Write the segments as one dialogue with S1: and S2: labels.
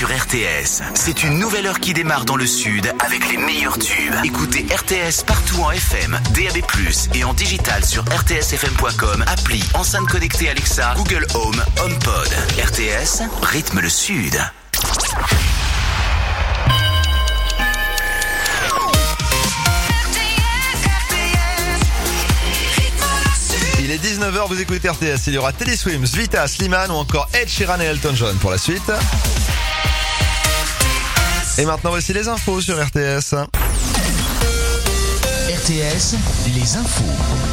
S1: sur RTS. C'est une nouvelle heure qui démarre dans le sud avec les meilleurs tubes. Écoutez RTS partout en FM, DAB+, et en digital sur rtsfm.com, appli, enceinte connectée Alexa, Google Home, HomePod. RTS, rythme le sud.
S2: Il est 19h, vous écoutez RTS. Il y aura Teddy Swims, Vita, Slimane ou encore Ed Sheeran et Elton John pour la suite. Et maintenant, voici les infos sur RTS.
S3: RTS, les infos.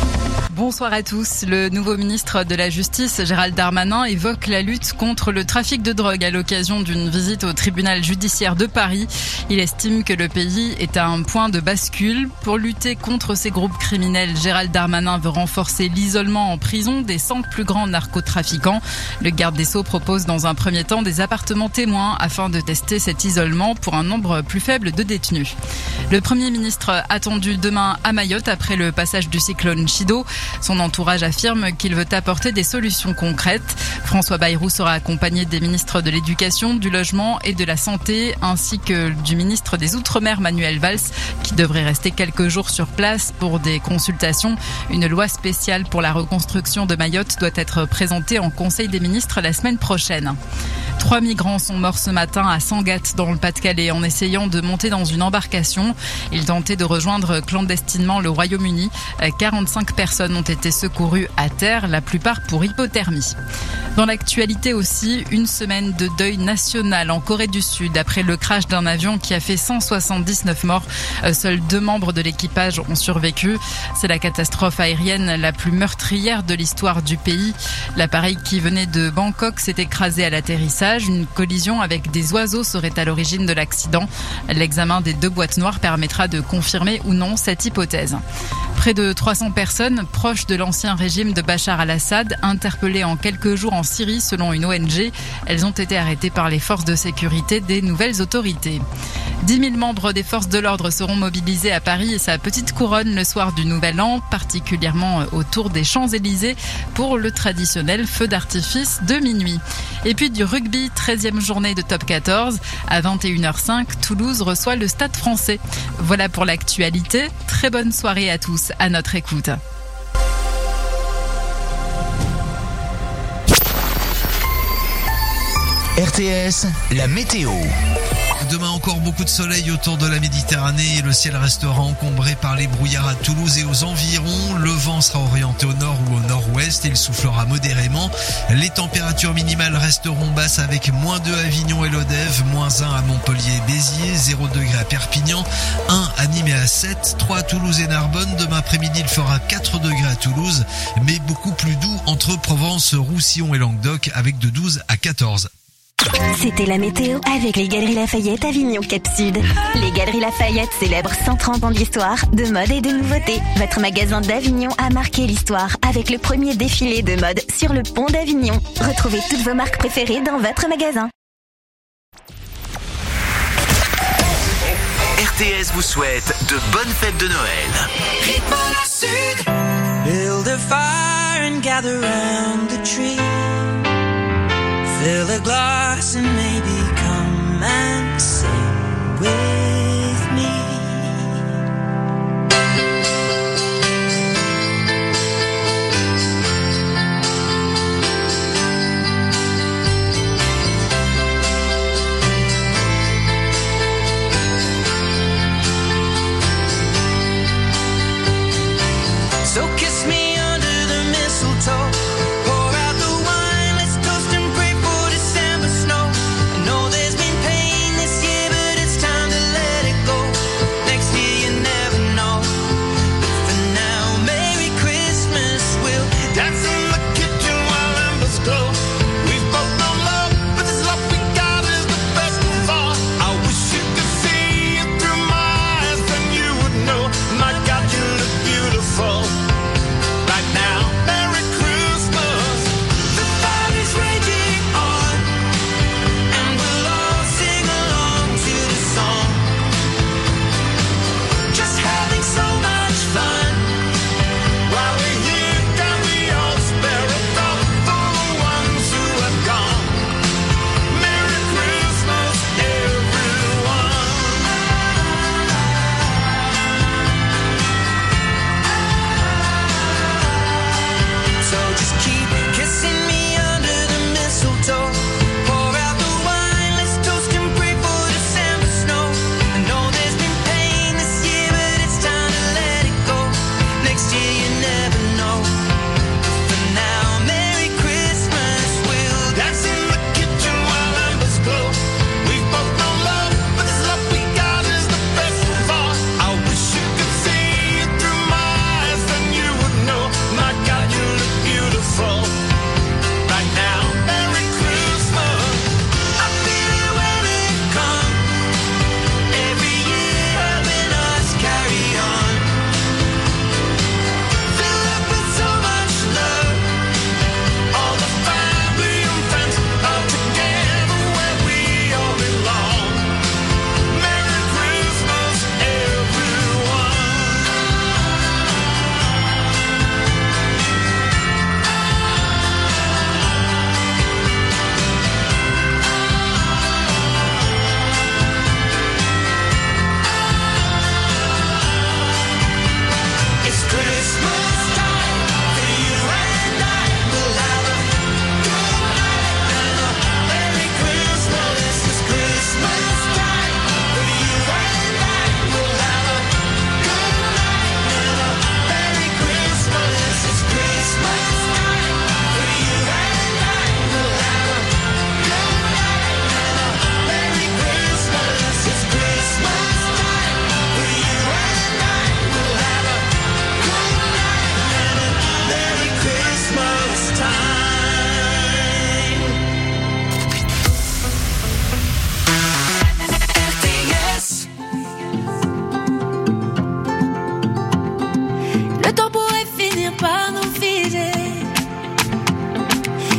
S4: Bonsoir à tous. Le nouveau ministre de la Justice, Gérald Darmanin, évoque la lutte contre le trafic de drogue à l'occasion d'une visite au tribunal judiciaire de Paris. Il estime que le pays est à un point de bascule. Pour lutter contre ces groupes criminels, Gérald Darmanin veut renforcer l'isolement en prison des 100 plus grands narcotrafiquants. Le garde des Sceaux propose dans un premier temps des appartements témoins afin de tester cet isolement pour un nombre plus faible de détenus. Le Premier ministre attendu demain à Mayotte après le passage du cyclone Chido. Son entourage affirme qu'il veut apporter des solutions concrètes. François Bayrou sera accompagné des ministres de l'Éducation, du Logement et de la Santé, ainsi que du ministre des Outre-mer Manuel Valls, qui devrait rester quelques jours sur place pour des consultations. Une loi spéciale pour la reconstruction de Mayotte doit être présentée en Conseil des ministres la semaine prochaine. 3 migrants sont morts ce matin à Sangatte dans le Pas-de-Calais en essayant de monter dans une embarcation. Ils tentaient de rejoindre clandestinement le Royaume-Uni. 45 personnes ont été secourues à terre, la plupart pour hypothermie. Dans l'actualité aussi, une semaine de deuil national en Corée du Sud après le crash d'un avion qui a fait 179 morts. Seuls 2 membres de l'équipage ont survécu. C'est la catastrophe aérienne la plus meurtrière de l'histoire du pays. L'appareil qui venait de Bangkok s'est écrasé à l'atterrissage. Une collision avec des oiseaux serait à l'origine de l'accident. L'examen des 2 boîtes noires permettra de confirmer ou non cette hypothèse. Près de 300 personnes proches de l'ancien régime de Bachar al-Assad, interpellées en quelques jours en Syrie selon une ONG. Elles ont été arrêtées par les forces de sécurité des nouvelles autorités. 10 000 membres des forces de l'ordre seront mobilisés à Paris et sa petite couronne le soir du Nouvel An, particulièrement autour des Champs-Élysées pour le traditionnel feu d'artifice de minuit. Et puis du rugby, 13e journée de top 14. À 21h05, Toulouse reçoit le Stade Français. Voilà pour l'actualité. Très bonne soirée à tous à notre écoute.
S3: RTS, la météo.
S5: Demain encore beaucoup de soleil autour de la Méditerranée et le ciel restera encombré par les brouillards à Toulouse et aux environs. Le vent sera orienté au nord ou au nord-ouest et il soufflera modérément. Les températures minimales resteront basses avec -2 à Avignon et Lodève, -1 à Montpellier et Béziers, 0 degrés à Perpignan, 1 à Nîmes et à 7, 3 à Toulouse et Narbonne. Demain après-midi, il fera 4 degrés à Toulouse, mais beaucoup plus doux entre Provence, Roussillon et Languedoc avec de 12 à 14.
S6: C'était la météo avec les Galeries Lafayette Avignon Cap Sud. Les Galeries Lafayette célèbrent 130 ans d'histoire, de mode et de nouveautés. Votre magasin d'Avignon a marqué l'histoire avec le premier défilé de mode sur le pont d'Avignon. Retrouvez toutes vos marques préférées dans votre magasin.
S1: RTS vous souhaite de bonnes fêtes de Noël.
S7: Rythme le sud. Build a fire and gather round the tree. Fill a glass and maybe come and sing with me. So kiss me under the mistletoe. Pour out the wine, let's toast and pray for December snow. I know there's been pain this year, but it's time to let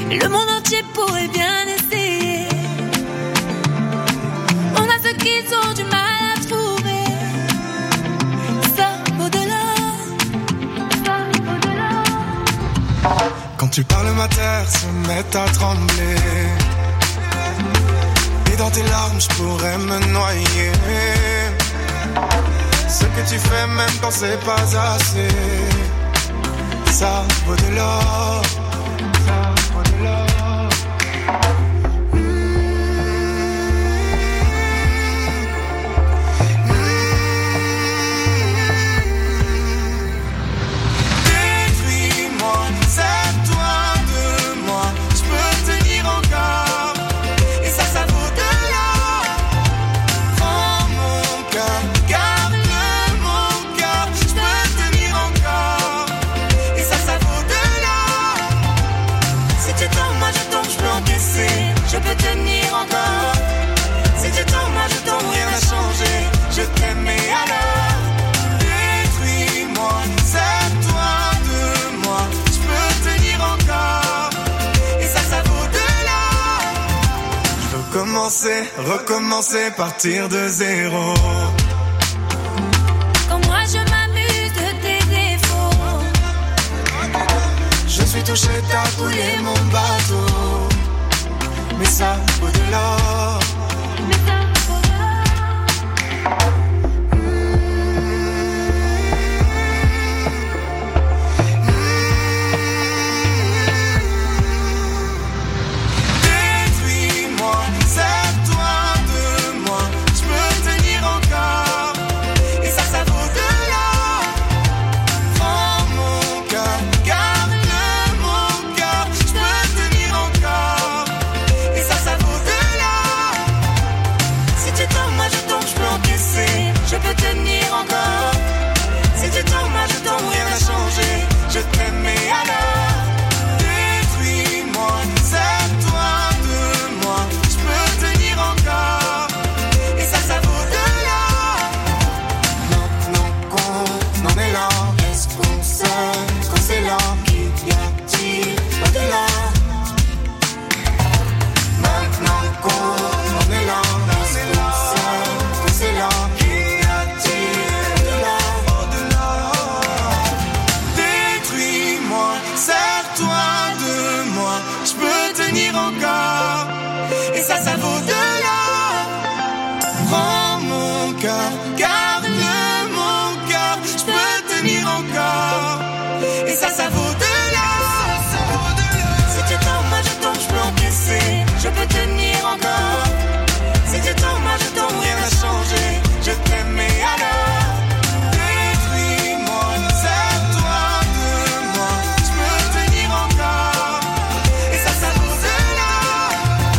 S8: Le monde entier pourrait bien essayer. On a ceux qui ont du mal à trouver. Ça au-delà.
S9: Quand tu parles, ma terre se met à trembler. Et dans tes larmes, je pourrais me noyer. Ce que tu fais même quand c'est pas assez, ça vaut de l'or. Ça vaut de l'or. Détruis-moi, sers-toi de moi. Je peux tenir encore. Et ça vaut de l'or. Prends mon cœur, garde mon cœur. Je peux tenir encore. Et ça vaut de l'or. Si tu tombes, moi je tombe, je peux encaisser. Je peux tenir encore. Si tu tombes, moi je tombe, rien n'a changé. Je t'aime et alors détruis-moi, sers-toi de moi. Je peux tenir encore. Et ça vaut de l'or. Je veux commencer, recommencer, partir de zéro.
S8: Quand moi je m'amuse de tes défauts.
S9: Je suis touché, t'as coulé mon bateau. Mais ça vaut de l'or. Détruis-moi, sers-toi de moi. Je peux tenir encore. Et ça vaut de l'or. Prends mon cœur, garde mon cœur. Je peux tenir encore. Et ça vaut de l'or. Si tu tombes, moi je tombe, je peux encaisser. Je peux tenir encore. Si tu tombes, moi je tombe, rien n'a changé. Je t'aime et alors détruis-moi, sers-toi de moi. Je peux tenir encore. Et ça vaut de l'or. Maintenant qu'on en est là, est-ce qu'on sait quand c'est là? Qu'y a-t-il au-delà? Maintenant qu'on en est là, est-ce qu'on sait quand c'est là? Qu'y a-t-il au-delà? Détruis-moi, sers-toi de moi. Je peux tenir encore. Et ça vaut de l'or. Prends mon cœur, garde mon cœur. Je peux tenir encore. Et ça vaut de l'or. Si tu tombes, moi je tombe, je peux encaisser. Je peux tenir encore. Si tu tombes, moi je tombe, rien n'a changé. Je t'aime et alors détruis-moi, sers-toi de moi. Je peux tenir encore. Et ça vaut de l'or.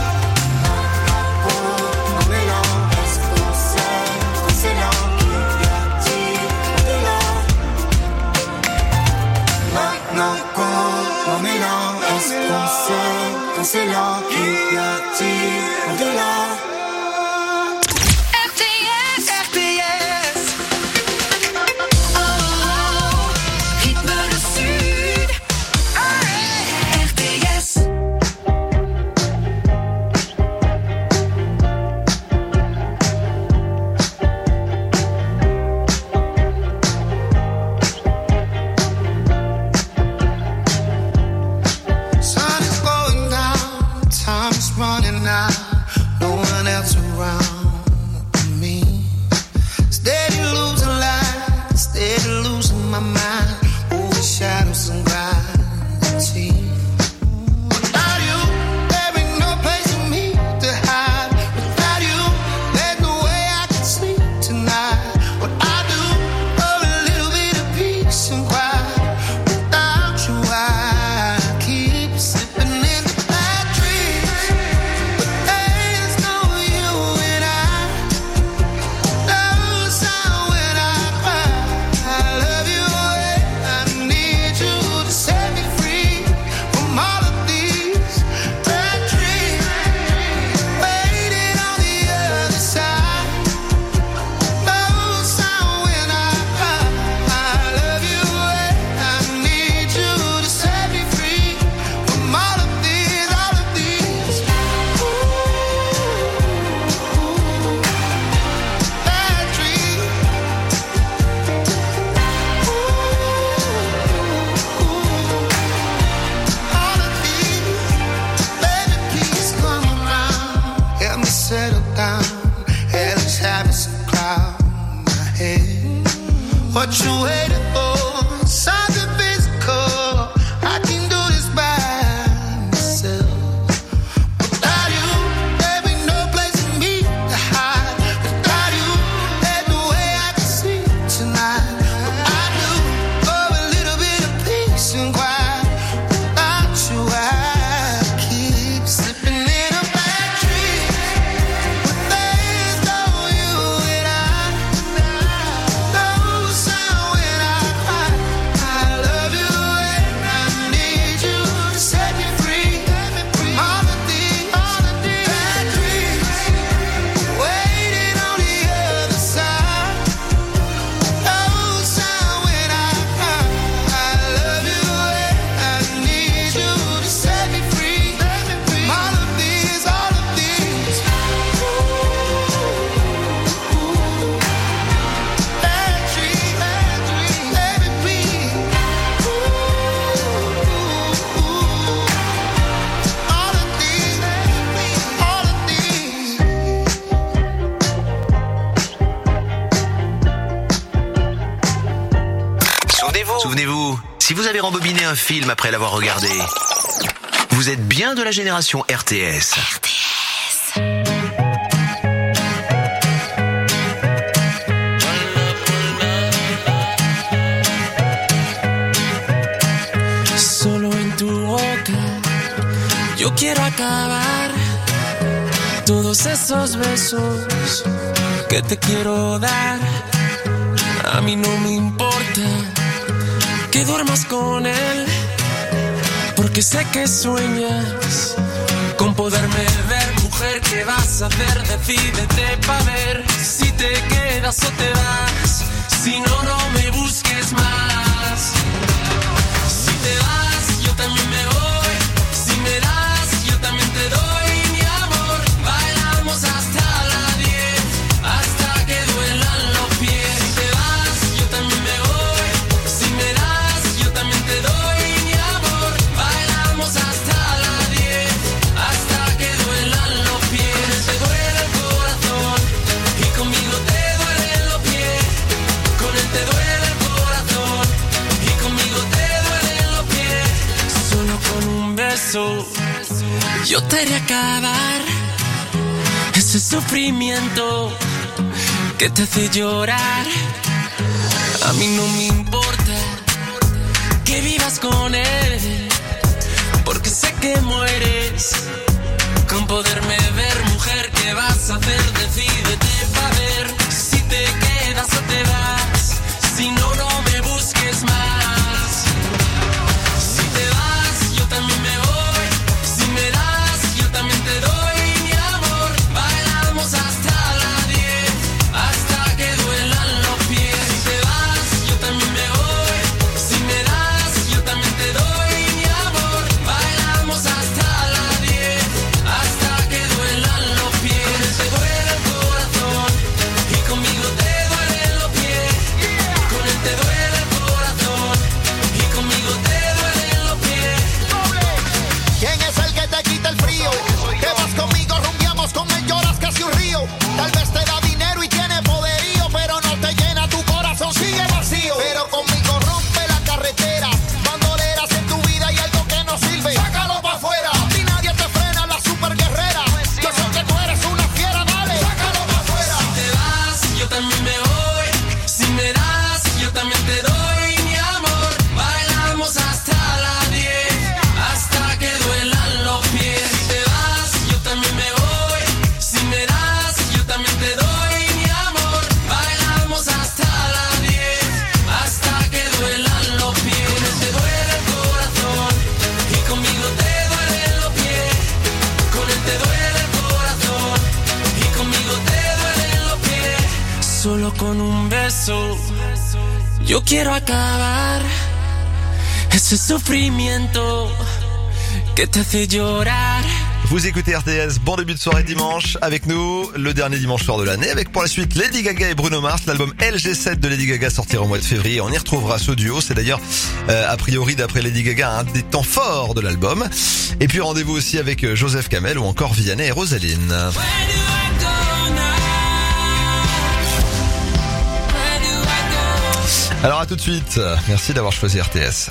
S9: On est là, est-ce qu'on sait quand c'est là? Qu'y a-t-il au-delà? Maintenant qu'on est là, est-ce qu'on sait quand c'est là? Qu'y a-t-il au-delà?
S8: RTS, RTS. Oh, rythme le sud. RTS.
S9: Sun is going down, time is running out. No one else around me. Steady losing light, steady losing my mind. Over shadows and gravity. Without you, there ain't no place for me to hide. Without you, there's no way I can sleep tonight. What I do for a little bit of peace and quiet. Without you, I keep slipping into bad dreams. But there's no you and I. No sound when I cry. I love you what you waiting for? Something physical. I can do this by myself. Without you, there be no place for me to hide. Without you, there's no way I can sleep tonight. But I do for a little bit of peace and quiet. Without you, I keep slipping in a bad dream. But there's no you and I. No sound when I cry. I love you and I need you to set me free. All of these bad dreams waiting on the other side. No sound when I cry. I love you and I need you to set me free. All of these bad dreams, baby, please. All of these.
S1: Souvenez-vous, si vous avez rembobiné un film après l'avoir regardé, vous êtes bien de la génération RTS.
S7: Solo en tu boca yo quiero acabar todos esos besos que te quiero dar. A mí no me importa que duermas con él, porque sé que sueñas con poderme ver. Mujer, ¿qué vas a hacer? Decídete pa' ver si te quedas o te vas. Si no, no me busques más. Si te vas, yo también me voy. Si me das, yo también te doy mi amor. Bailamos hasta las 10, hasta que duelan los pies. Si te vas, yo también me voy. Si me das, yo también te doy mi amor. Bailamos hasta las 10, hasta que duelan los pies. Te duele el corazón y conmigo te duelen los pies. Con él te duele el corazón y conmigo te duelen los pies. Solo con un beso yo te haré acabar ese sufrimiento que te hace llorar. A mí no me importa que vivas con él, porque sé que mueres con poderme ver. Mujer, ¿qué vas a hacer? Decídete pa' ver si te quedas o te vas. Si no, no me busques más. Si te vas, yo también me voy. Si me das, yo también te doy mi amor. Bailamos hasta las 10, hasta que duelan los pies. Si te vas, yo también me voy. Si me das, yo también te doy mi amor. Bailamos hasta las 10, hasta que duelan los pies. Te duele el corazón y conmigo te duelen los pies. Con él te duele el corazón y conmigo te duelen los pies.
S9: ¿Quién es el que te quita el frío? Te vas conmigo, rumbiamos, con él lloras casi un río. Tal vez te da dinero y tiene poderío, pero no te llena, tu corazón sigue vacío. Pero conmigo rompe la carretera, bandoleras en tu vida y algo que no sirve, sácalo pa' afuera. Si nadie te frena, la super guerrera. Yo sé que tú eres una fiera, dale, sácalo pa' afuera.
S7: Si te vas, yo también me voy. Si me das, yo también te doy mi amor. Bailamos hasta las 10, hasta que duelan los pies. Si te vas, yo también me voy. Si me das, yo también te doy mi amor. Bailamos hasta las 10, hasta que duelan los pies. Con él te duele el corazón y conmigo te duelen los pies. Con él te duele el corazón y conmigo te duelen los pies. Solo con un beso yo quiero acabar ese sufrimiento que te hace llorar.
S2: Vous écoutez RTS, bon début de soirée dimanche avec nous, le dernier dimanche soir de l'année, avec pour la suite Lady Gaga et Bruno Mars. L'album LG7 de Lady Gaga sortira au mois de février. On y retrouvera ce duo, c'est d'ailleurs a priori d'après Lady Gaga un des temps forts de l'album. Et puis rendez-vous aussi avec Joseph Kamel ou encore Vianney et Rosaline. Alors à tout de suite. Merci d'avoir choisi RTS.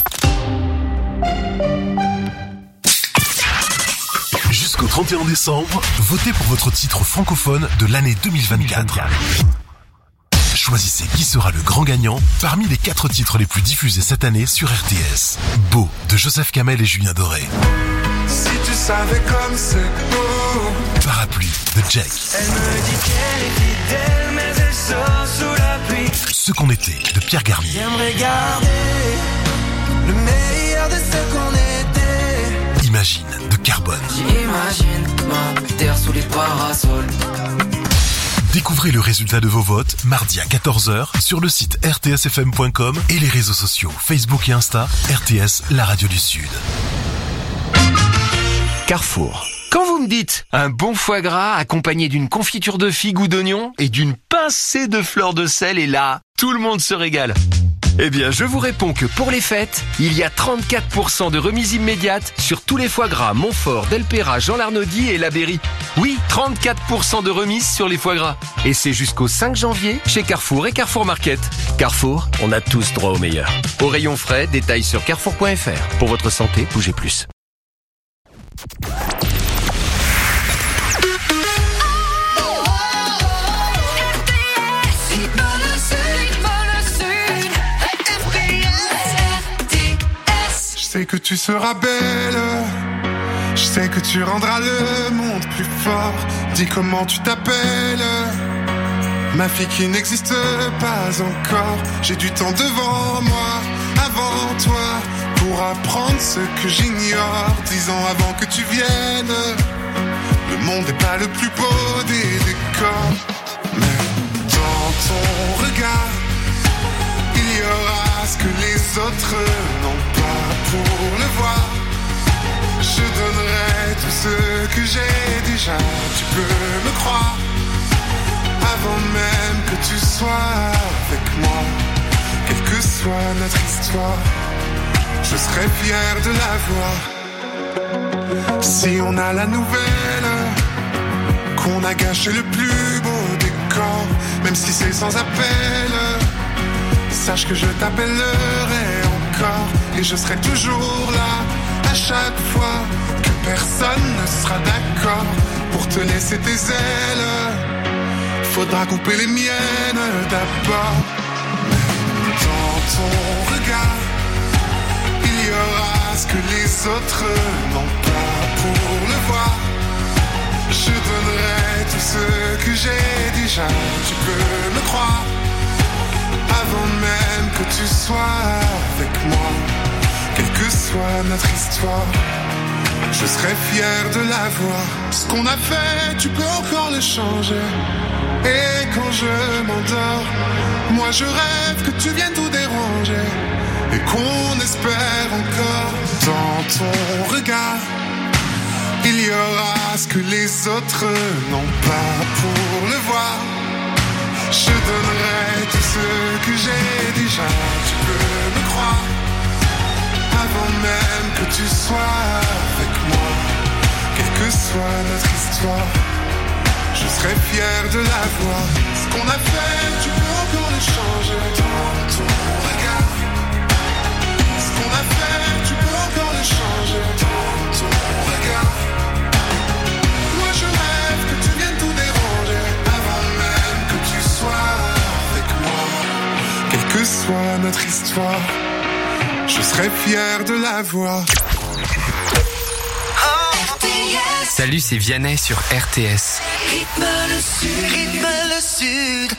S10: Jusqu'au 31 décembre, votez pour votre titre francophone de l'année 2024. Choisissez qui sera le grand gagnant parmi les 4 titres les plus diffusés cette année sur RTS. Beau de Joseph Kamel et Julien Doré.
S9: Si tu savais comme c'est beau.
S10: Parapluie de Jake.
S9: Elle me dit qu'elle est fidèle, mais elle sort sous la pluie.
S10: Ce qu'on était de Pierre Garnier.
S9: J'aimerais garder le meilleur de ce qu'on était.
S10: Imagine de Carbone.
S9: J'imagine ma terre sous les parasols.
S10: Découvrez le résultat de vos votes mardi à 14h sur le site rtsfm.com et les réseaux sociaux Facebook et Insta. RTS, la radio du Sud.
S11: Carrefour. Quand vous me dites un bon foie gras accompagné d'une confiture de figues ou d'oignons et d'une pincée de fleurs de sel, et là, tout le monde se régale. Eh bien, je vous réponds que pour les fêtes, il y a 34% de remise immédiate sur tous les foie gras Montfort, Delpera, Jean Larnaudy et La Berry. Oui, 34% de remise sur les foie gras. Et c'est jusqu'au 5 janvier chez Carrefour et Carrefour Market. Carrefour, on a tous droit au meilleur. Au rayon frais, détails sur carrefour.fr. Pour votre santé, bougez plus.
S9: Je sais que tu seras belle, je sais que tu rendras le monde plus fort. Dis comment tu t'appelles, ma fille qui n'existe pas encore. J'ai du temps devant moi, avant toi, pour apprendre ce que j'ignore. 10 ans avant que tu viennes, le monde n'est pas le plus beau des décors. Mais dans ton regard, il y aura ce que les autres n'ont pas. Pour le voir, je donnerai tout ce que j'ai déjà. Tu peux me croire, avant même que tu sois avec moi. Quelle que soit notre histoire, je serai fier de la voir. Si on a la nouvelle qu'on a gâché le plus beau décor, même si c'est sans appel, sache que je t'appellerai encore. Et je serai toujours là, à chaque fois que personne ne sera d'accord pour te laisser tes ailes. Faudra couper les miennes d'abord. Dans ton regard, il y aura ce que les autres n'ont pas. Pour le voir, je donnerai tout ce que j'ai déjà. Tu peux me croire, avant même que tu sois avec moi. Quelle que soit notre histoire, je serai fier de la voir. Ce qu'on a fait, tu peux encore le changer. Et quand je m'endors, moi je rêve que tu viennes tout déranger. Et qu'on espère encore. Dans ton regard, il y aura ce que les autres n'ont pas. Pour le voir, je donnerai tout ce que j'ai déjà. Tu peux me croire, avant même que tu sois avec moi. Quelle que soit notre histoire, je serai fier de la voir. Ce qu'on a fait, tu peux encore le changer. Dans ton regard, ce qu'on a fait, tu peux encore le changer. Dans ton regard, moi je rêve que tu viennes tout déranger. Avant même que tu sois avec moi. Quelle que soit notre histoire, je serai fier de la voir.
S12: Salut, c'est Vianney sur RTS.
S9: Rythme le sud, rythme le sud.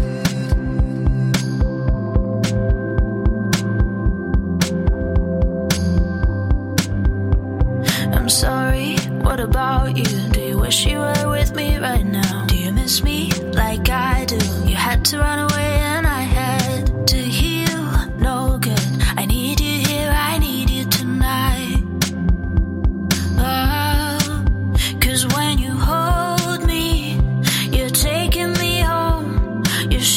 S8: I'm sorry, what about you? Do you wish you were with me right now? Do you miss me like I do? You had to run away and I had to heal. No good, I need you here, I need you tonight. Oh, 'cause when you hold me, you're taking me home. You're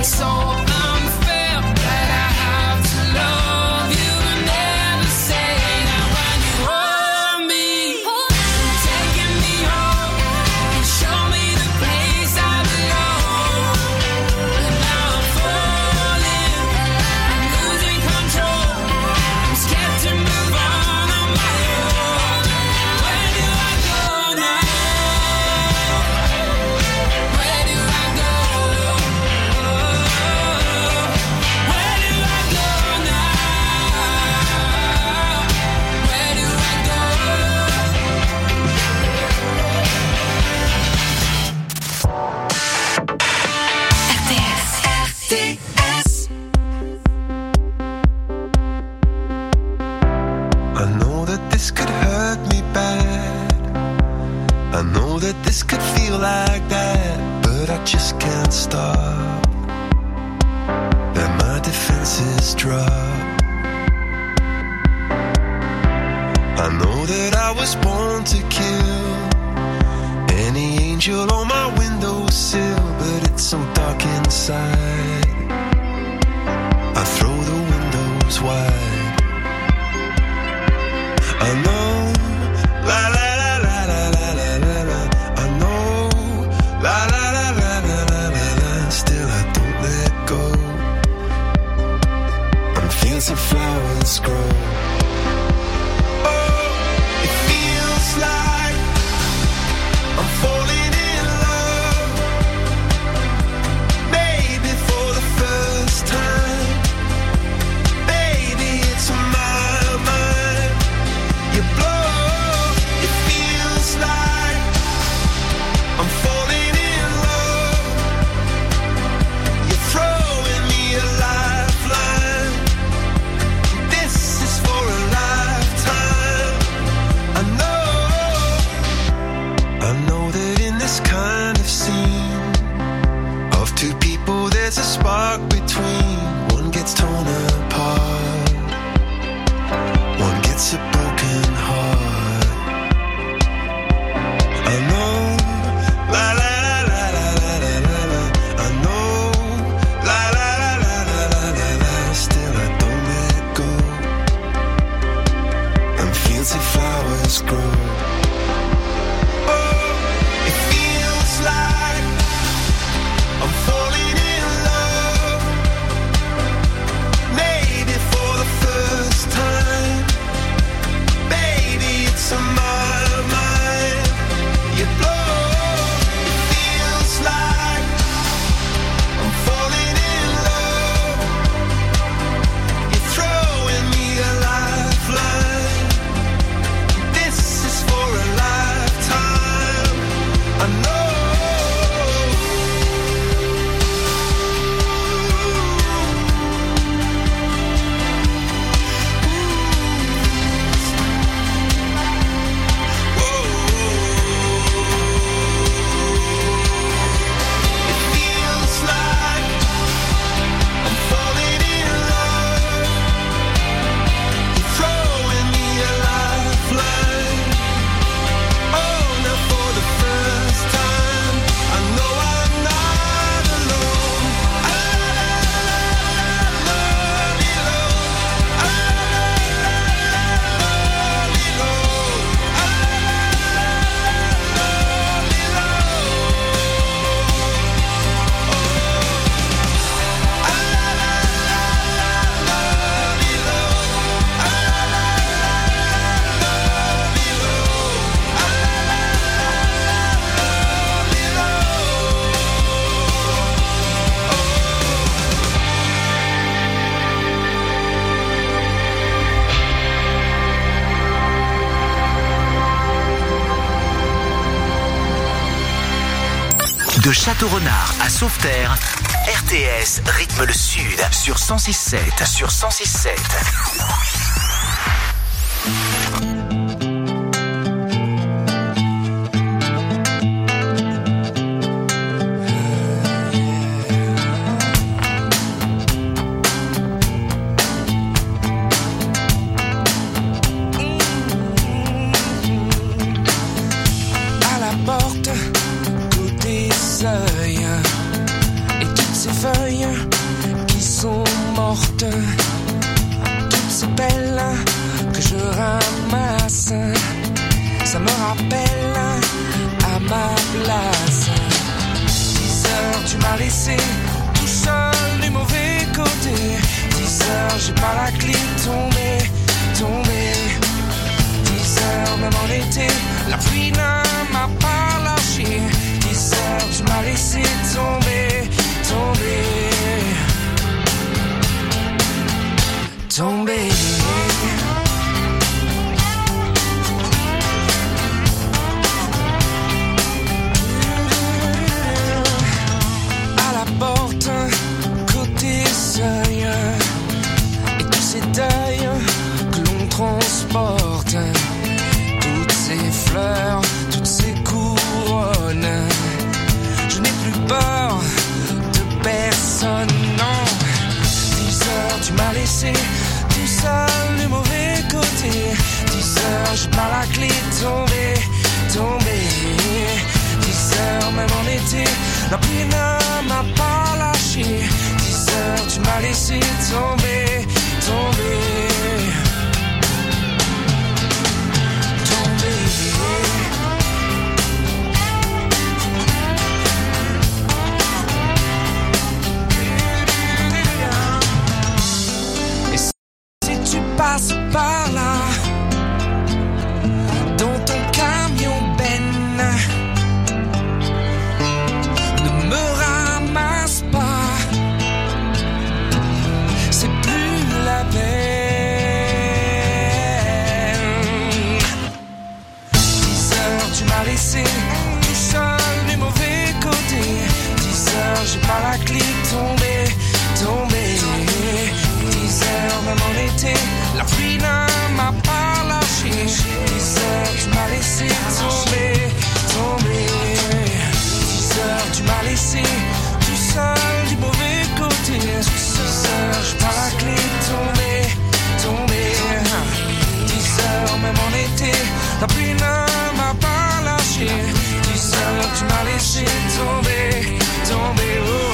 S1: De Château-Renard à Sauveterre, RTS rythme le sud sur 106.7. Sur 106.7.
S7: À la porte, côté seuil, et toutes ces feuilles qui sont mortes, toutes ces belles que je ramasse, ça me rappelle à ma place. 10 heures tu m'as laissé tout seul du mauvais côté. 10 heures j'ai pas la clé, tombé. 10 heures même en été, la pluie ne m'a pas lâché. 10 heures tu m'as laissé tomber. À la porte, côté seuil, et tous ces deuils que l'on transporte, toutes ces fleurs, toutes ces couronnes. Je n'ai plus peur de personne, non. 10 heures tu m'as laissé tout seul du mauvais côté. 10 heures j'ai pas la clé, tombé. 10 heures même en été, la pluie ne m'a pas lâché. 10 heures tu m'as laissé tomber. Et si tu passes par là, dans ton camion Ben, ne me ramasse pas, c'est plus la peine. 10 heures tu m'as laissé tout seul du mauvais côté. 10 heures j'ai pas la clé, tombé. 10 heures même en été, la pluie ne m'a pas lâché. 10 heures tu m'as laissé tomber. 10 heures tu m'as laissé tout seul du mauvais côté. 10 heures j'ai pas la clé, tombé. 10 heures même en été, la pluie ne m'a pas lâché. 10 heures tu m'as laissé tomber. Oh.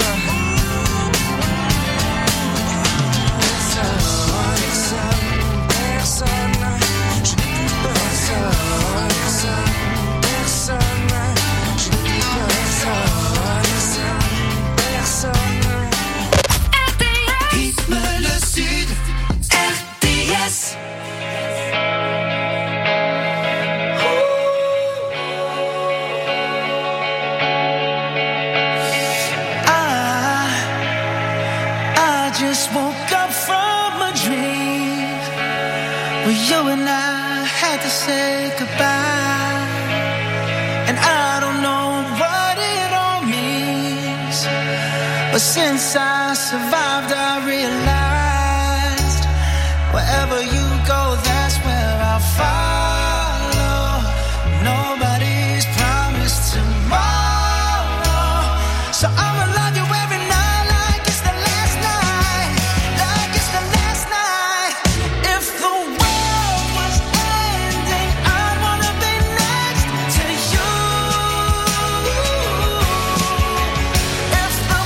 S13: Just woke up from a dream where you and I had to say goodbye, and I don't know what it all means, but since I survived I realized wherever you go that's where I'll follow. Nobody's promised tomorrow, so I'ma love you every night.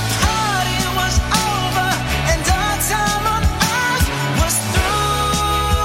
S7: Through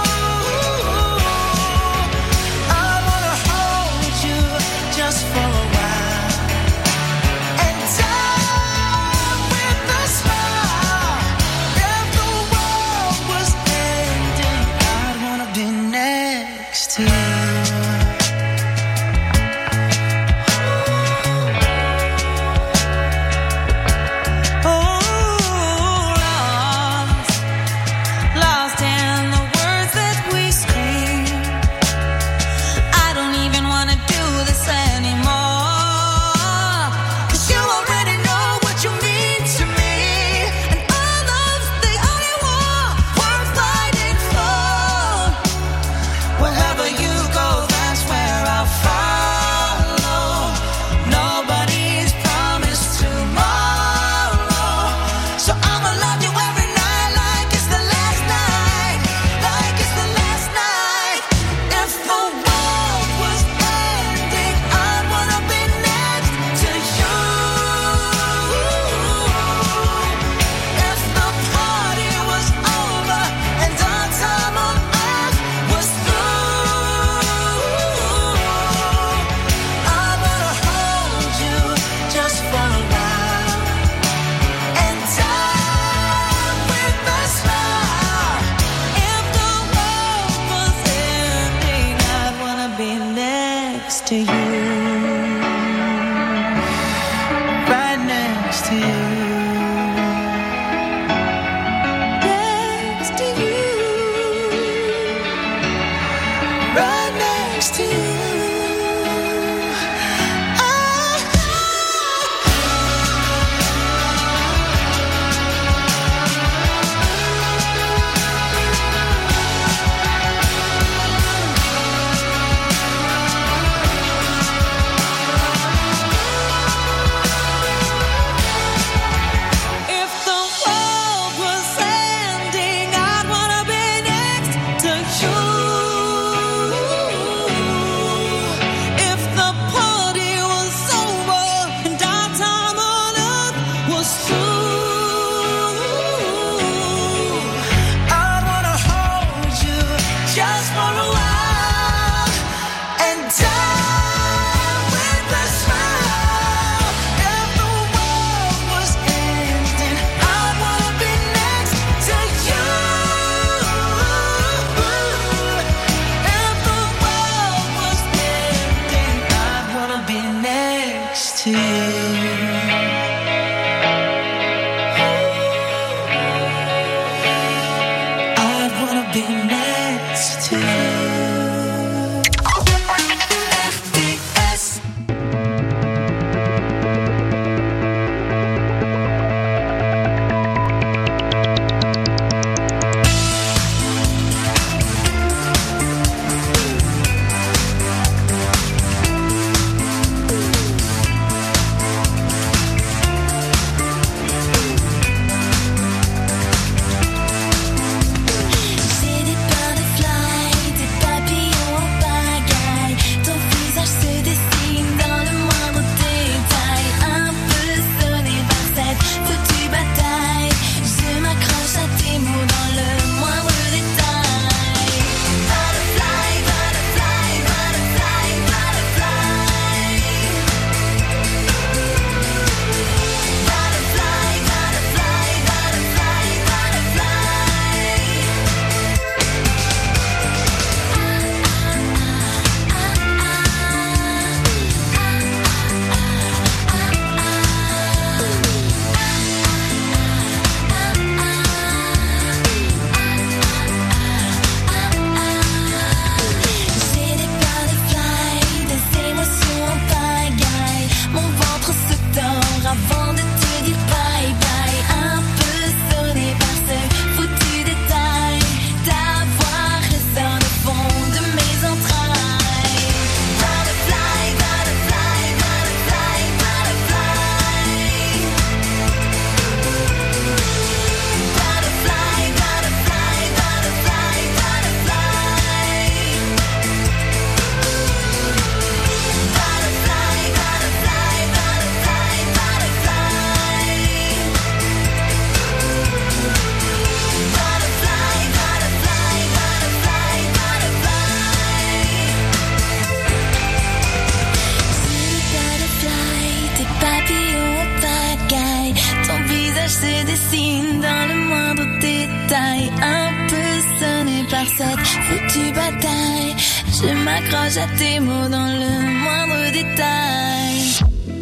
S8: se dessine dans le moindre détail. Un peu sonné par cette foutue bataille. Je m'accroche à tes mots dans le moindre détail.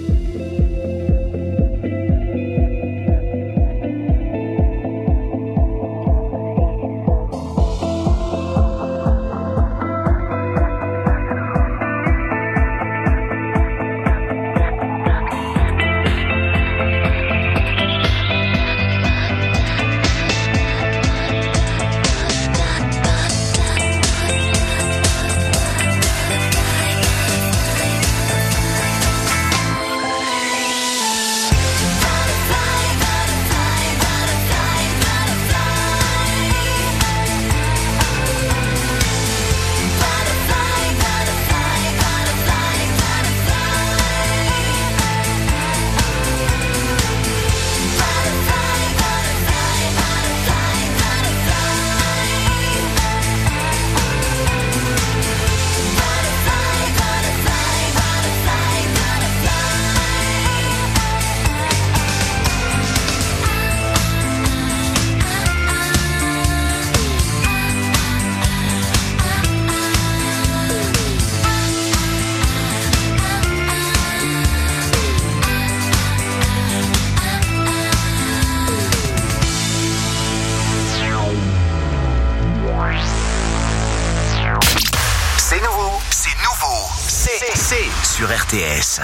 S1: Sur RTS.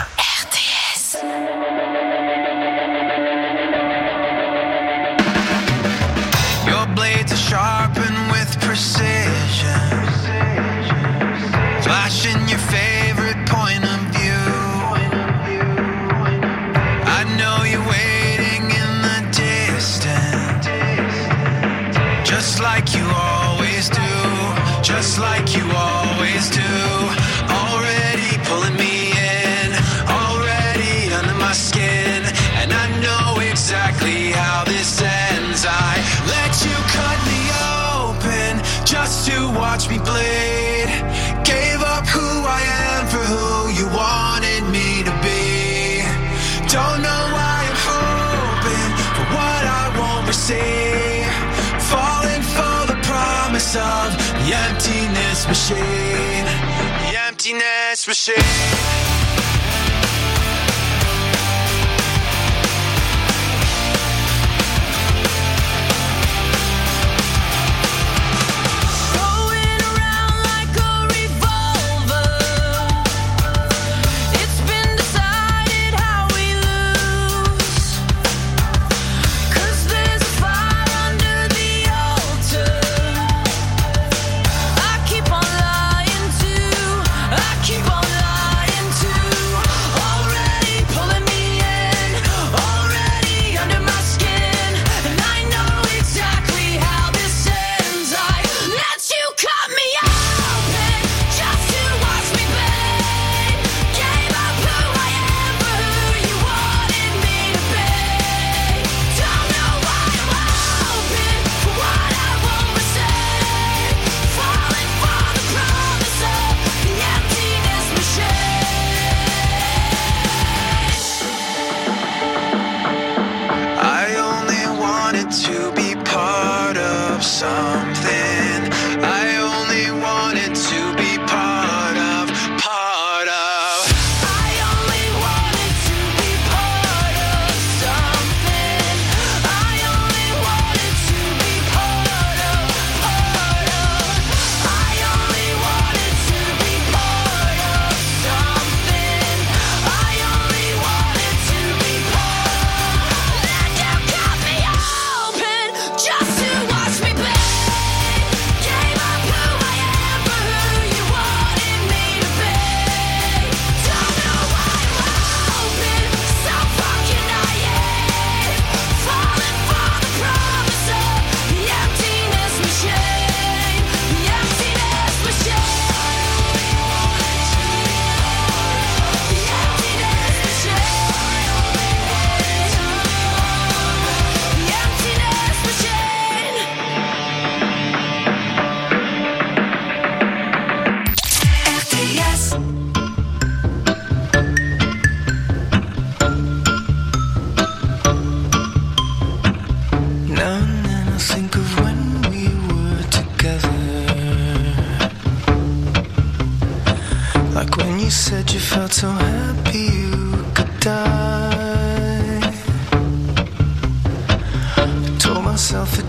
S13: Your blades are sharpened with precision, flashing your favorite point of view. I know you're waiting in the distance, just like you always do, just like you always do. Already pulling me in, already under my skin, and I know exactly how this ends. I let you cut me open just to watch me bleed. Gave up who I am for who you wanted me to be. Don't know why I'm hoping for what I won't receive. Falling for the promise of the emptiness machine. The emptiness machine.
S8: Keep on lying to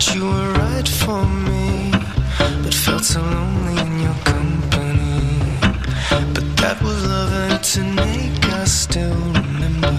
S7: thought you were right for me, but felt so lonely in your company. But that was love and to make us still remember.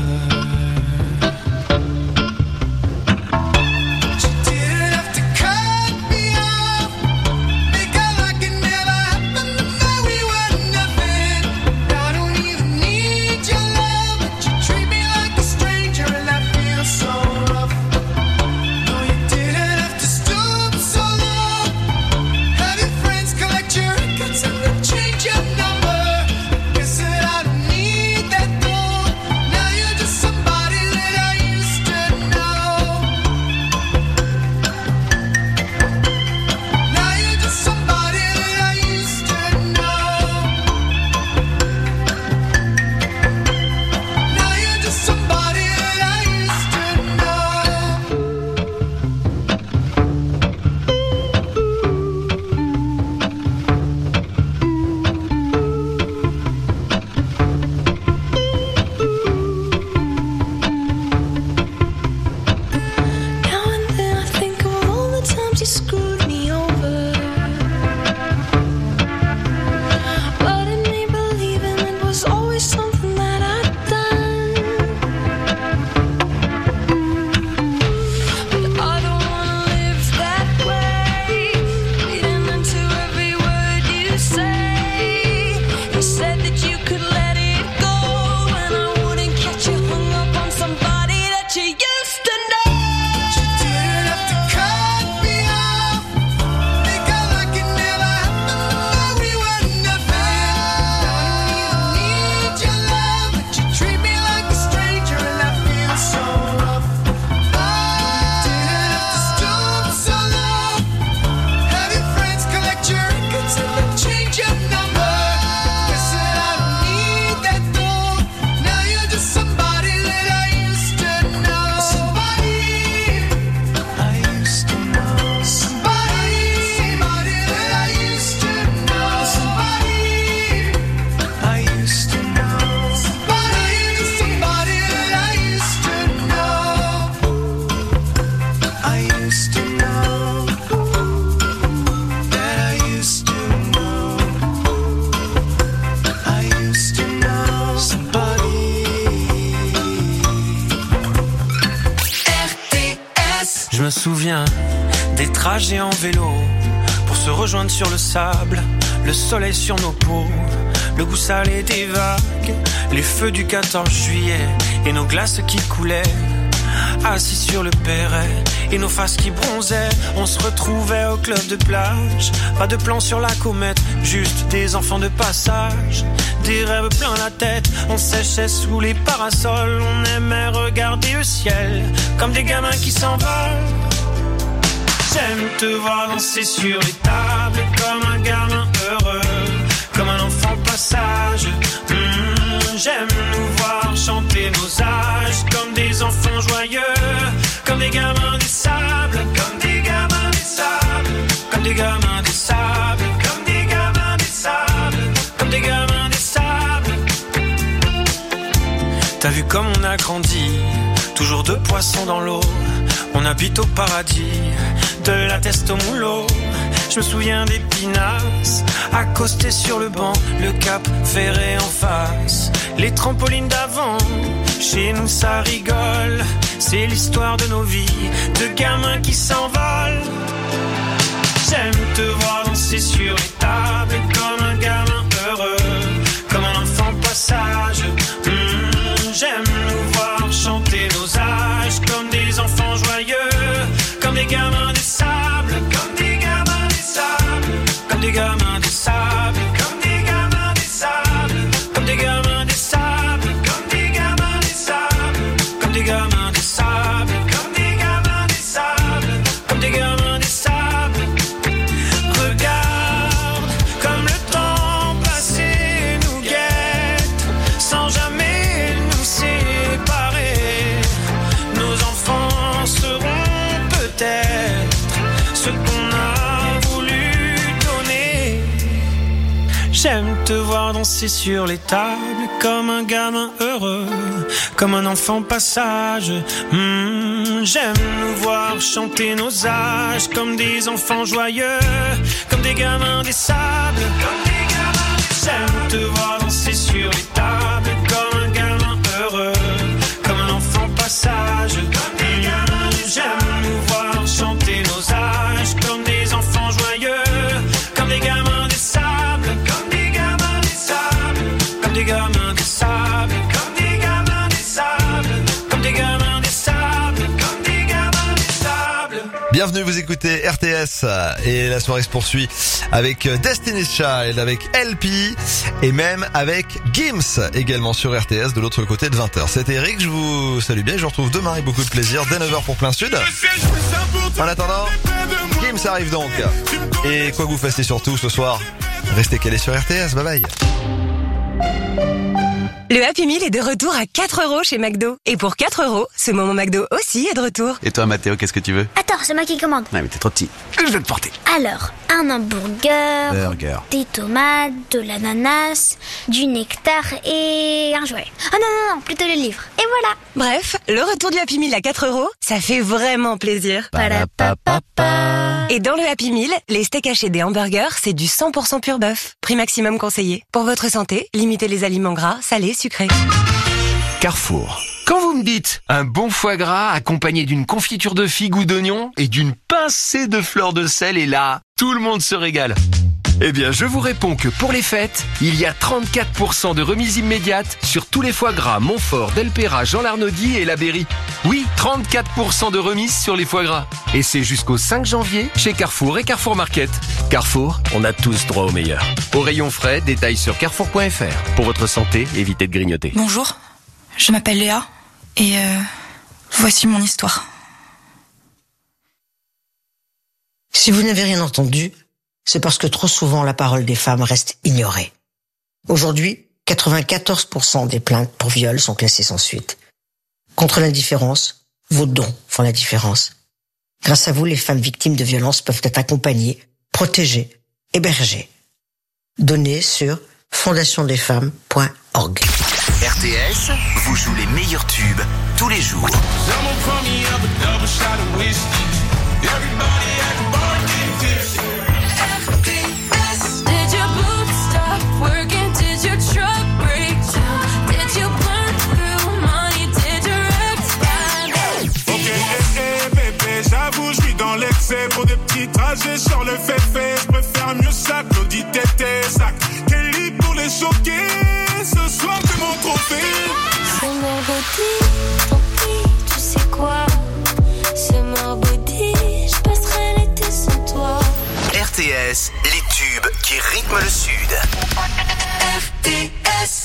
S14: Je me souviens des trajets en vélo pour se rejoindre sur le sable, le soleil sur nos peaux, le goût salé des vagues, les feux du 14 juillet et nos glaces qui coulaient. Assis sur le perret et nos faces qui bronzaient, on se retrouvait au club de plage. Pas de plan sur la comète, juste des enfants de passage. Des rêves plein la tête, on séchait sous les parasols. On aimait regarder le ciel comme des gamins qui s'envolent. J'aime te voir danser sur les tables comme un gamin heureux, comme un enfant passage. J'aime nous voir chanter nos âges comme des enfants joyeux, comme des gamins des sables, comme des gamins des sables, comme des gamins des sables, comme des gamins des sables, comme des gamins des sables. T'as vu comme on a grandi, toujours deux poissons dans l'eau. On habite au paradis, de la teste au moulot. Je me souviens des pinasses, accostés sur le banc, le cap ferré en face, les trampolines d'avant. Chez nous ça rigole, c'est l'histoire de nos vies, de gamins qui s'envolent. J'aime te voir danser sur les tables comme un gamin heureux, comme un enfant passage. J'aime nous voir chanter nos âges comme des enfants joyeux, comme des gamins des sables, comme des gamins des sables, comme des gamins des sables, comme des gamins des sables, comme des gamins des sables, comme des gamins des sables, comme des gamins des sables, comme des gamins des sables, comme des gamins des sables. Regarde comme le temps passé nous guette sans jamais nous séparer. Nos enfants seront peut-être ce qu'on a voulu donner. J'aime te voir danser sur les tables comme un gamin heureux, comme un enfant passage. J'aime nous voir chanter nos âges comme des enfants joyeux, comme des gamins des sables. J'aime te voir danser sur les tables comme un gamin heureux, comme un enfant passage. J'aime nous voir chanter nos âges comme des enfants joyeux, comme des gamins des sables, comme des gamins des sables, comme des gamins des sables, comme des gamins des sables, comme des gamins des sables, comme des gamins des sables.
S2: Bienvenue, vous écoutez RTS et la soirée se poursuit avec Destiny's Child, avec LP et même avec Gims également sur RTS de l'autre côté de 20h. C'est Eric, je vous salue bien, je vous retrouve demain avec beaucoup de plaisir dès 9h pour Plein Sud. En attendant, Gims arrive donc. Et quoi que vous fassiez surtout ce soir, restez calés sur RTS, bye bye.
S15: Le Happy Meal est de retour à 4€ chez McDo. Et pour 4€, ce moment McDo aussi est de retour.
S16: Et toi, Mathéo, qu'est-ce que tu veux?
S17: Attends, c'est moi qui commande.
S16: Non, mais t'es trop petit. Je vais te porter.
S17: Alors, un hamburger, des tomates, de l'ananas, du nectar et un jouet. Oh non, plutôt le livre. Et voilà.
S15: Bref, le retour du Happy Meal à 4€, ça fait vraiment plaisir. Et dans le Happy Meal, les steaks hachés des hamburgers, c'est du 100% pur bœuf. Prix maximum conseillé. Pour votre santé, limitez les aliments gras, salés, sucrés.
S11: Carrefour. Quand vous me dites un bon foie gras accompagné d'une confiture de figues ou d'oignons et d'une pincée de fleurs de sel, et là, tout le monde se régale. Eh bien, je vous réponds que pour les fêtes, il y a 34% de remise immédiate sur tous les foie gras Montfort, Delpera, Jean Larnaudy et La Berry. Oui, 34% de remise sur les foie gras. Et c'est jusqu'au 5 janvier chez Carrefour et Carrefour Market. Carrefour, on a tous droit au meilleur. Au rayon frais, détails sur carrefour.fr. Pour votre santé, évitez de grignoter.
S18: Bonjour, je m'appelle Léa et voici mon histoire.
S19: Si vous n'avez rien entendu, c'est parce que trop souvent la parole des femmes reste ignorée. Aujourd'hui, 94% des plaintes pour viol sont classées sans suite. Contre l'indifférence, vos dons font la différence. Grâce à vous, les femmes victimes de violences peuvent être accompagnées, protégées, hébergées. Donnez sur fondationdesfemmes.org.
S1: RTS vous joue les meilleurs tubes tous les jours.
S9: J'avoue, je suis dans l'excès pour des petits trajets sur le fait. Je préfère mieux ça que l'audit tété. Sac Kelly pour les choquer. Ce soir, c'est mon trophée.
S8: C'est ma body, tant pis, tu sais quoi. C'est ma body, je passerai l'été sans toi.
S1: RTS, les tubes qui rythment le Sud.
S8: RTS.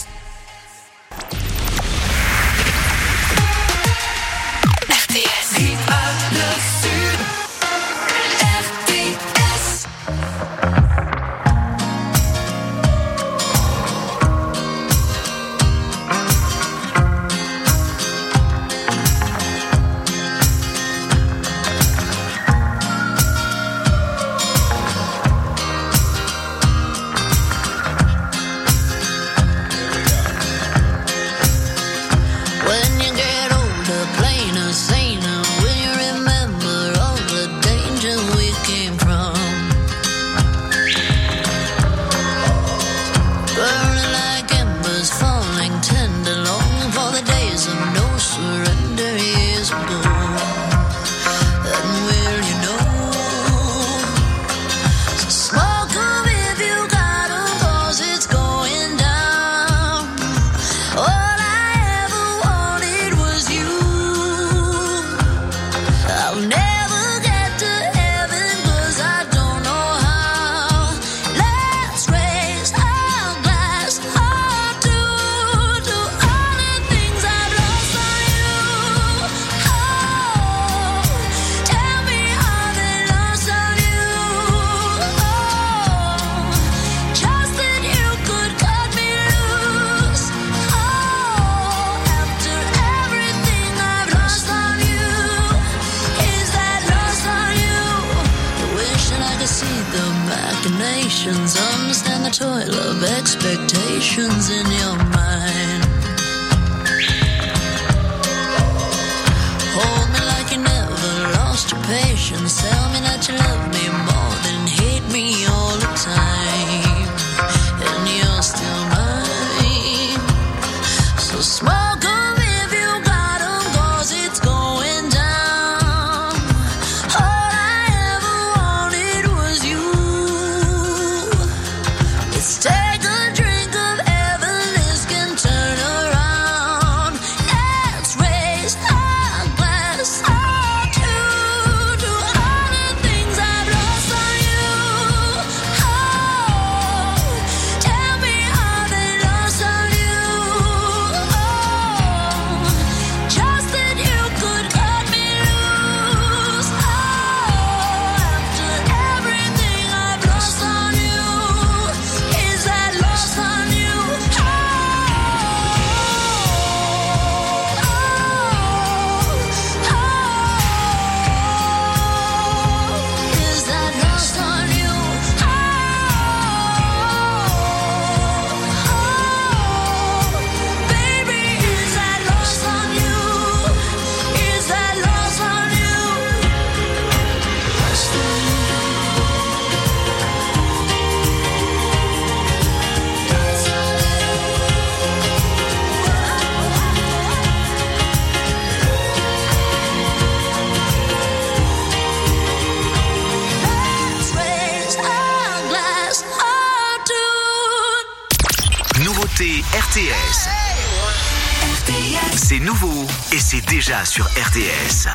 S20: Understand the toil of expectations in your mind. Hold me like you never patience. Tell me that you love me more than hate me all the time. And you're still mine. So smoke 'em if you got 'em, 'cause it's going down. All I ever wanted was you. Let's take a drink of heaven, this can turn around. Let's raise our glass all to all the things I've lost on you. Oh, tell me how they lost on you. Oh, just that you could cut me loose. Oh, after everything I've lost on you, is that lost on you? Is that lost on you? Baby, is that lost on you? Is that lost on you? Lost on Let's raise our glass all to
S1: Nouveauté RTS. C'est nouveau et c'est déjà sur RTS.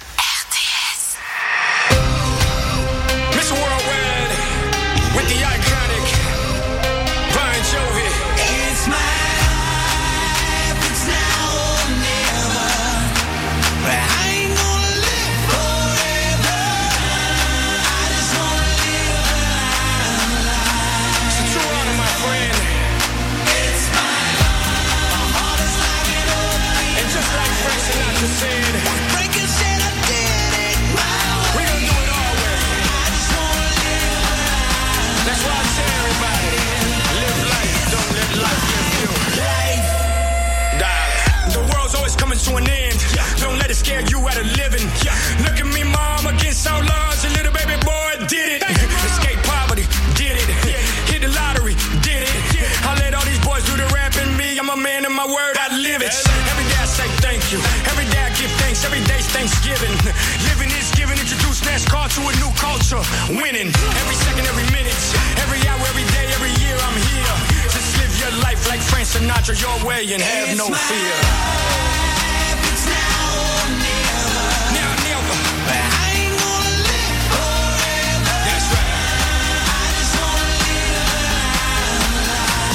S9: Miss Worldwide with the iconic Brian Jovi. It's my life, it's now or never. But I ain't gonna live forever. I just wanna live a life. It's a true honor, my friend. It's my heart is like an open. And just like Frank Sinatra said, Frank said I did it my way. We gonna do it our way. I just wanna live a life. That's why I tell everybody, live life, don't let life live you. Life, darling. The world's always coming to an end. Don't let it scare you out of living. Look at me, mom, against all odds. A little baby boy did it. Escape poverty, did it. Hit the lottery, did it. I let all these boys do the rap and me. I'm a man of my word, I live it. Every day I say thank you. Every day I give thanks. Every day's Thanksgiving. Living is giving. Introduce NASCAR to a new culture. Winning. Every second, every minute. Every hour, every day, every year I'm here. Just live your life like Frank Sinatra your way and have no fear. It's now or never. Now, never. But I ain't gonna live forever. That's right. I just wanna live a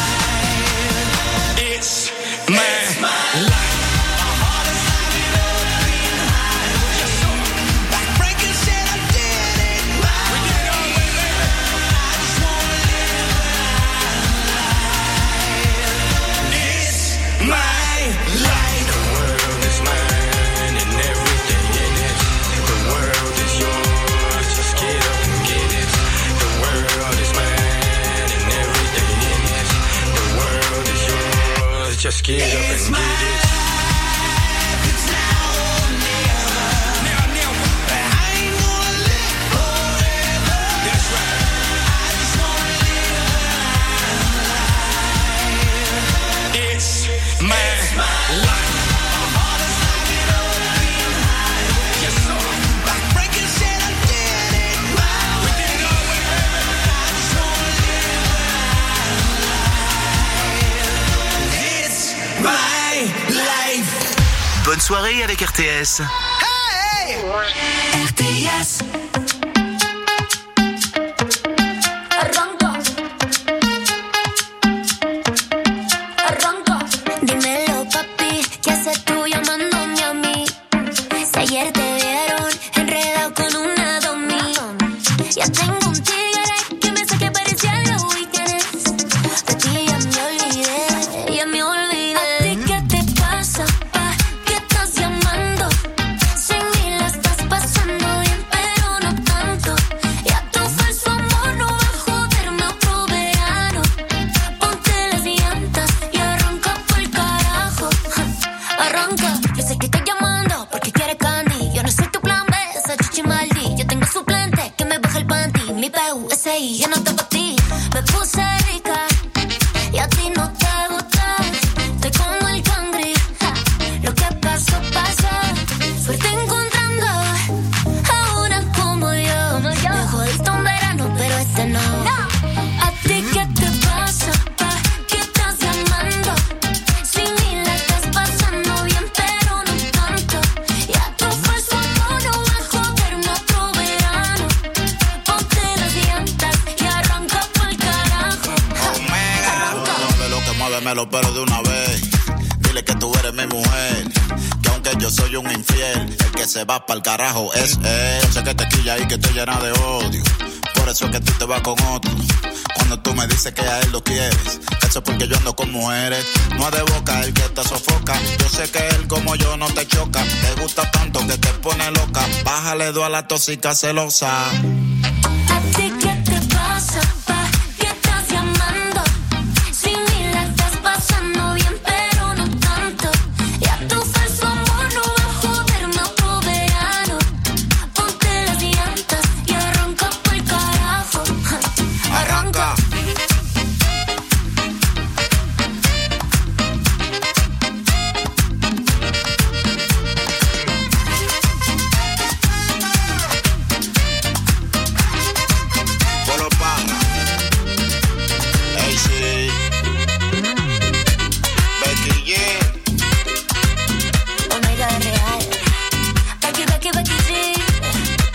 S9: life. It's my life. My heart is like an open highway. Like Frankie said, I did it my way. I just wanna live a life. It's my life. The world is mine and everything in it. The world is yours, just get up and get it. The world is mine and everything in it. The world is yours, just get up and get it. It's now or never. Now, never. But I ain't gonna live forever. That's right. I just wanna live a life. It's my life. My heart is like an open highway. Yes, sir. Like Frankie said, I did it my way. We did it our way, baby. I just wanna live a life. It's my life.
S1: Bonne soirée avec RTS.
S9: RTS.
S17: Arranca. Dímelo, papi, ¿qué haces tú llamándome a mí? Si ayer te vieron enredado con una domi. Ya tengo un tigre que me saque parecía los weekends. De ti ya me olvidé, ya me olvidé. ¿A ti qué te pasa, pa? ¿Qué estás llamando? Sin mí la estás pasando bien, pero no tanto. Ya tu falso amor no va a joderme otro verano. Ponte las llantas y arranca pa'l carajo. Arranca, yo sé que estás llamando porque quieres candy. Yo no soy tu plan B, esa chichi maldi. Yo tengo pasé y yo no te ti. Me puse rica y a ti no te gusta. Estoy como el cangri, lo que pasó, pasó. Suerte encontrando a una como yo. Me jodiste un verano, pero este no. ¿A ti qué te pasa? ¿Pa' qué estás llamando? Si ni la estás pasando bien, pero no tanto. Ya tu falso amor no va a joderme otro verano. Ponte las llantas y arranca pa'l carajo.
S21: De lo que muévemelo, pero de una vez. Dile que tú eres mi mujer, que aunque yo soy un infiel, el que se va pa'l carajo es él. Yo sé que te quilla y que te llena de odio, por eso es que tú te vas con otro. Cuando tú me dices que a él lo quieres, eso es porque yo ando con mujeres. No es de boca el que te sofoca, yo sé que él como yo no te choca. Te gusta tanto que te pone loca, bájale dos a la tóxica celosa.